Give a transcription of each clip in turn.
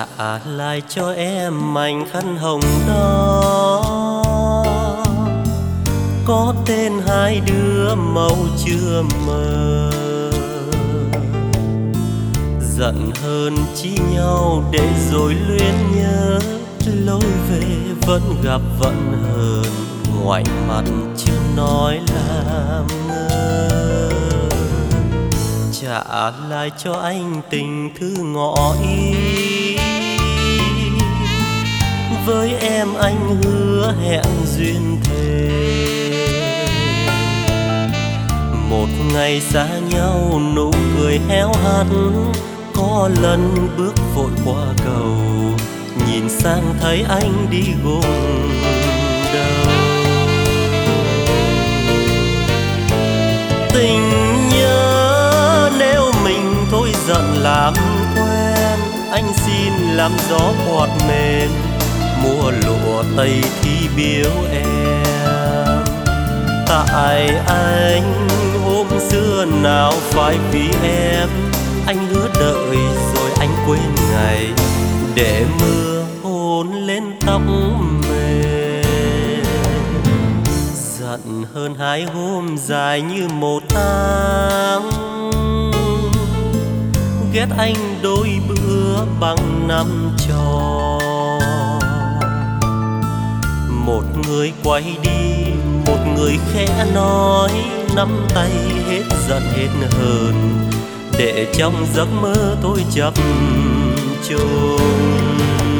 trả lại cho em mảnh khăn hồng đó, có tên hai đứa màu chưa mờ. Giận hơn chi nhau để rồi luyến nhớ, lối về vẫn gặp vẫn hờn, ngoảnh mặt chưa nói làm ngơ. Trả lại cho anh tình thư ngỏ ý, với em anh hứa hẹn duyên thề. Một ngày xa nhau nụ cười héo hắt, có lần bước vội qua cầu, nhìn sang thấy anh đi gục đầu. Tình nhớ nếu mình thôi giận làm quen, anh xin làm gió quạt mềm, mua lụa tây thi biếu em. Tại anh hôm xưa nào phải vì em, anh hứa đợi rồi anh quên ngày, để mưa hôn lên tóc mềm. Giận hơn hai hôm dài như một tháng, ghét anh đôi bữa bằng năm trò. Một người quay đi, một người khẽ nói, nắm tay hết giận hết hờn, để trong giấc mơ tôi chập chờn.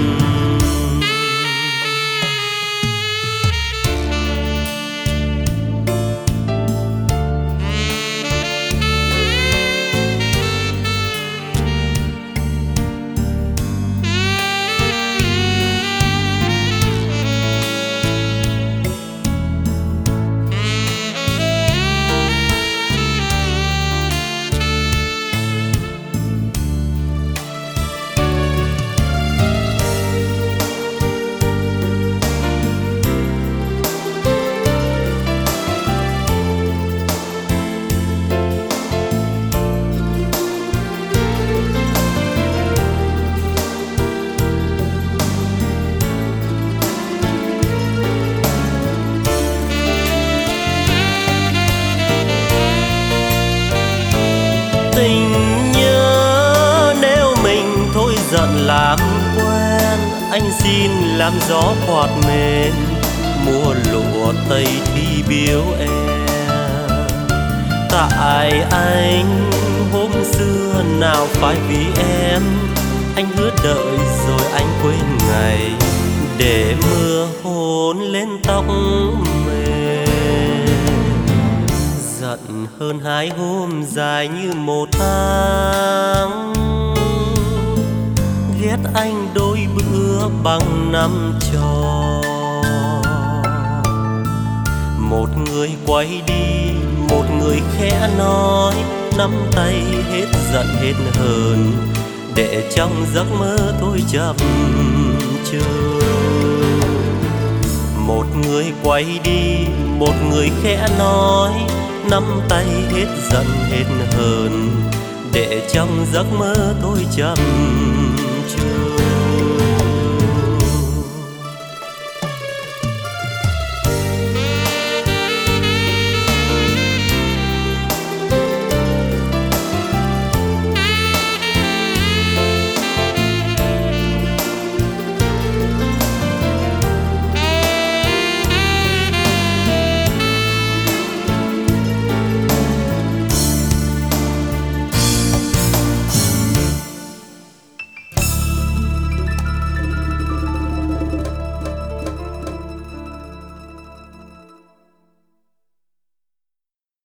Tình nhớ nếu mình thôi giận làm quen, anh xin làm gió quạt mềm, mua lụa tây thi biếu em. Tại anh hôm xưa nào phải vì em, anh hứa đợi rồi anh quên ngày, để mưa hôn lên tóc mềm. Giận hơn hai hôm dài như một tháng, ghét anh đôi bữa bằng năm trò. Một người quay đi, một người khẽ nói, nắm tay hết giận hết hờn, để trong giấc mơ tôi chập chờn. Một người quay đi, một người khẽ nói, nắm tay hết giận hết hờn, để trong giấc mơ tôi chập